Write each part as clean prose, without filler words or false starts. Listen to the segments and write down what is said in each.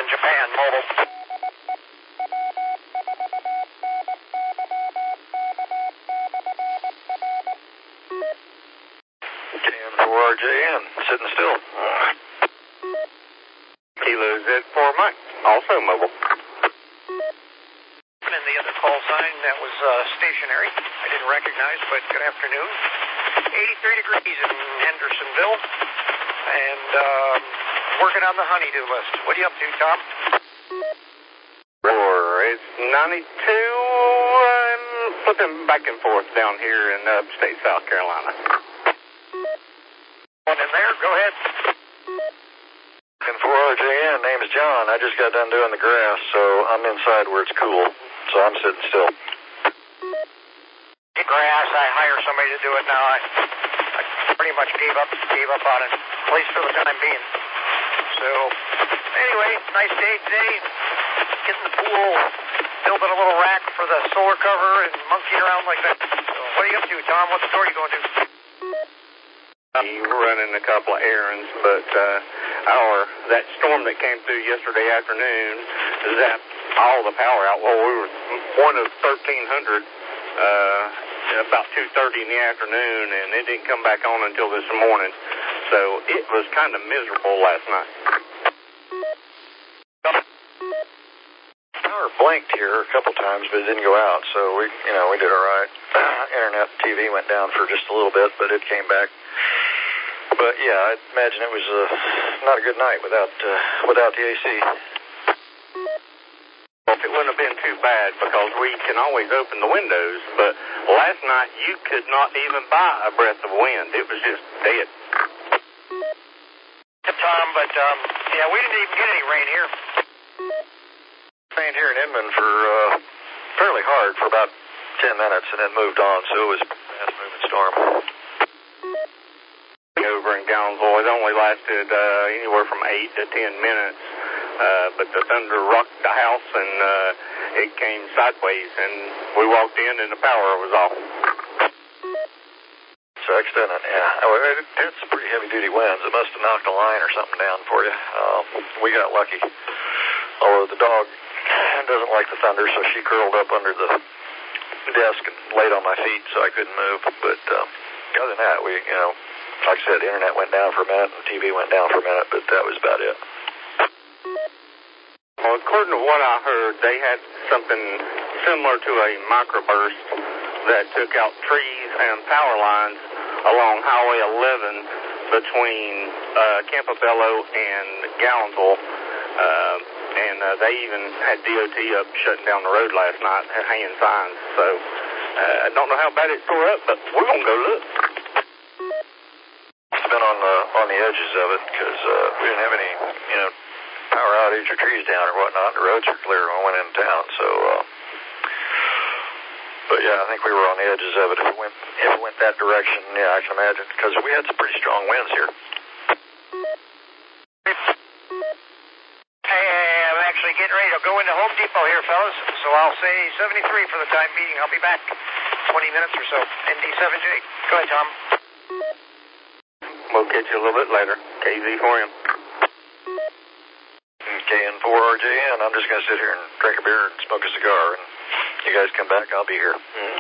Japan, mobile. KN4RJN, sitting still. Kilo Z4 Mike, also mobile. And the other call sign that was stationary, I didn't recognize, but good afternoon. 83 degrees in Hendersonville, and working on the honey-do list. What are you up to, Tom? It's 92. I'm flipping back and forth down here in upstate South Carolina. One in there, go ahead. KN4RJN, name's John. I just got done doing the grass, so I'm inside where it's cool, so I'm sitting still. Grass, I hire somebody to do it now. I pretty much gave up on it, at least for the time being. So, anyway, nice day today. Getting the pool, building a little rack for the solar cover and monkeying around like that. So, what are you up to, Tom? What store are you going to? We're running a couple of errands, but that storm that came through yesterday afternoon zapped all the power out. Well, we were one of 1,300 about 2:30 in the afternoon, and it didn't come back on until this morning. So it was kind of miserable last night. Power blinked here a couple times, but it didn't go out, so we did all right. Internet, TV went down for just a little bit, but it came back. But yeah, I imagine it was not a good night without the AC. It wouldn't have been too bad because we can always open the windows, but last night you could not even buy a breath of wind. It was just dead. Tom, but yeah, we didn't even get any rain here. Rained here in Inman for fairly hard for about 10 minutes, and then moved on, so it was a fast-moving storm. Over in Gallonsville, it only lasted anywhere from 8 to 10 minutes. But the thunder rocked the house, and it came sideways, and we walked in, and the power was off. Sucks, doesn't it? Yeah. It had some pretty heavy-duty winds. It must have knocked a line or something down for you. We got lucky. Although the dog doesn't like the thunder, so she curled up under the desk and laid on my feet, so I couldn't move. But other than that, like I said, the internet went down for a minute, and the TV went down for a minute, but that was about it. Well, according to what I heard, they had something similar to a microburst that took out trees and power lines along Highway 11 between Campobello and Gallonsville. And they even had DOT up shutting down the road last night and hanging signs. So I don't know how bad it tore up, but we're going to go look. It's been on the edges of it because we didn't have any, power outage or trees down or whatnot. The roads are clear when we went into town, so but yeah, I think we were on the edges of it. If it went that direction, yeah, I can imagine, because we had some pretty strong winds here. Hey, I'm actually getting ready to go into Home Depot here, fellas, so I'll say 73 for the time being. I'll be back 20 minutes or so. ND7J. Go ahead, Tom. We'll catch you a little bit later. KZ4M. KN4RJN. I'm just going to sit here and drink a beer and smoke a cigar, and you guys come back, I'll be here.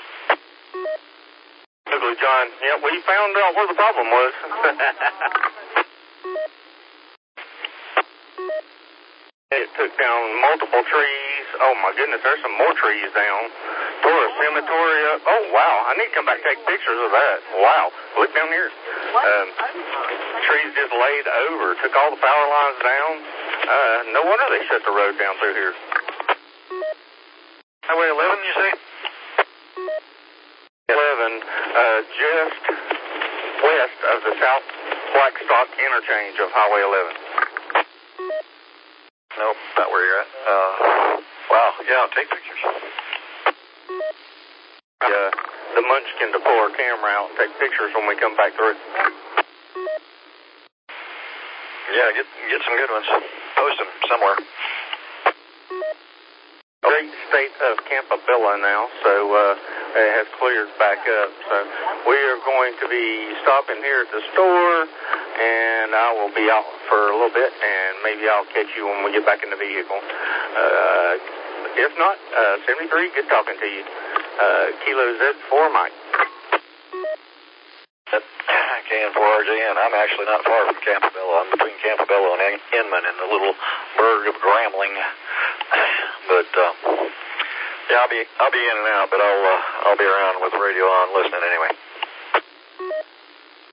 Ugly John. Yeah, we found out where the problem was. It took down multiple trees. Oh my goodness, there's some more trees down. Tore a cemetery up. Oh wow, I need to come back and take pictures of that. Wow, look down here. Trees just laid over, took all the power lines down. No wonder they shut the road down through here. Highway 11, you say? 11, just west of the South Blackstock interchange of Highway 11. Nope, not where you're at. Wow, yeah, I'll take pictures. The Munchkin to pull our camera out and take pictures when we come back through. Yeah, get some good ones. Post them somewhere. Great state of Campobello now, so has cleared back up. So we are going to be stopping here at the store, and I will be out for a little bit, and maybe I'll catch you when we get back in the vehicle. If not, 73, good talking to you. Kilo Z4 Mike. KN4RJN. I'm actually not far from Campobello. I'm between Campobello and Inman in the little burg of Grambling. But yeah, I'll be in and out, but I'll be around with the radio on listening anyway.